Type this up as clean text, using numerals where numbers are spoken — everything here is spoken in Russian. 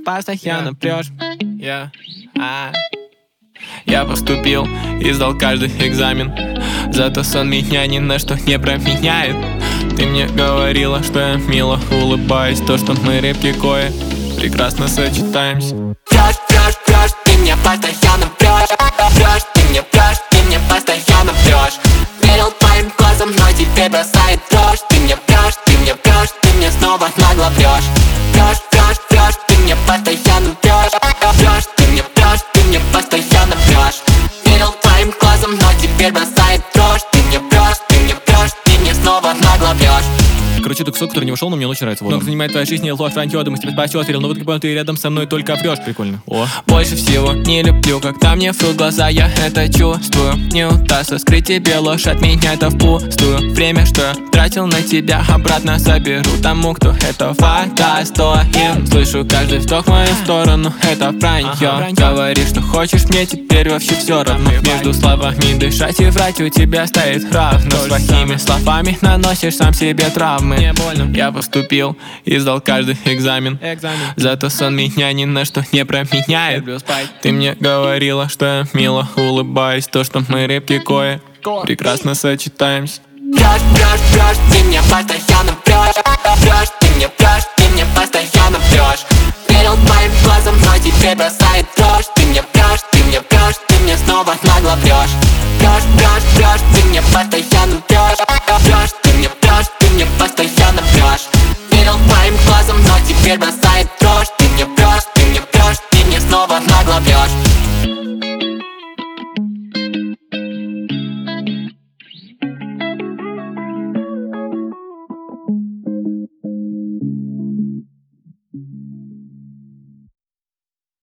постоянно прешь. Я поступил и сдал каждый экзамен, зато сон меня ни на что не променяет. Ты мне говорила, что я мило улыбаюсь, то, что мы рыбки кое прекрасно сочетаемся. Врешь, врешь, врешь, ты мне постоянно врешь. Врешь, ты мне постоянно врешь. Верил твоим глазам, но теперь бросает дрожь. Ты мне врешь, ты мне врешь, ты мне снова нагло врешь. Врешь, врешь, врешь, ты мне постоянно врешь. Врешь, ты мне врешь, ты мне постоянно врешь. Верил твоим глазам, но теперь бросает дрожь. Ты мне врешь, ты мне врешь, ты мне снова нагло врешь. Короче, это кусок, который не ушел, но мне очень нравится. Много занимает твоя жизнь, ложь, вранье, думаю, тебя спасет, верил, но вот как ты рядом со мной только врешь. Прикольно. Больше всего не люблю, когда мне врут глаза, я это чувствую. Не удастся скрыть тебе ложь от меня, это впустую. Время, что я тратил на тебя, обратно соберу тому, кто этого достоин. Слышу каждый вдох в мою сторону, это вранье. Говоришь, что хочешь, мне теперь вообще все равно. Между словами дышать и врать у тебя стоит равно. Своими словами наносишь сам себе травмы. Я поступил и сдал каждый экзамен, зато сон меня ни на что не променяет. Ты мне говорила, что я мило улыбаюсь, то, что мы рыбки кое прекрасно сочетаемся. Врешь, врешь, врешь, ты мне постоянно врешь. Врешь, ты мне врешь, ты мне постоянно врешь. Верил твоим глазам, но теперь бросает дрожь. Ты мне врешь, ты мне врешь, ты мне снова нагло врешь. Врешь, врешь, врешь, ты мне постоянно врешь. Врешь, ты мне врешь, ты мне постоянно врешь. Верил твоим глазам, но теперь бросает дрожь. Ты мне врешь, ты мне врешь, ты мне снова нагло врешь.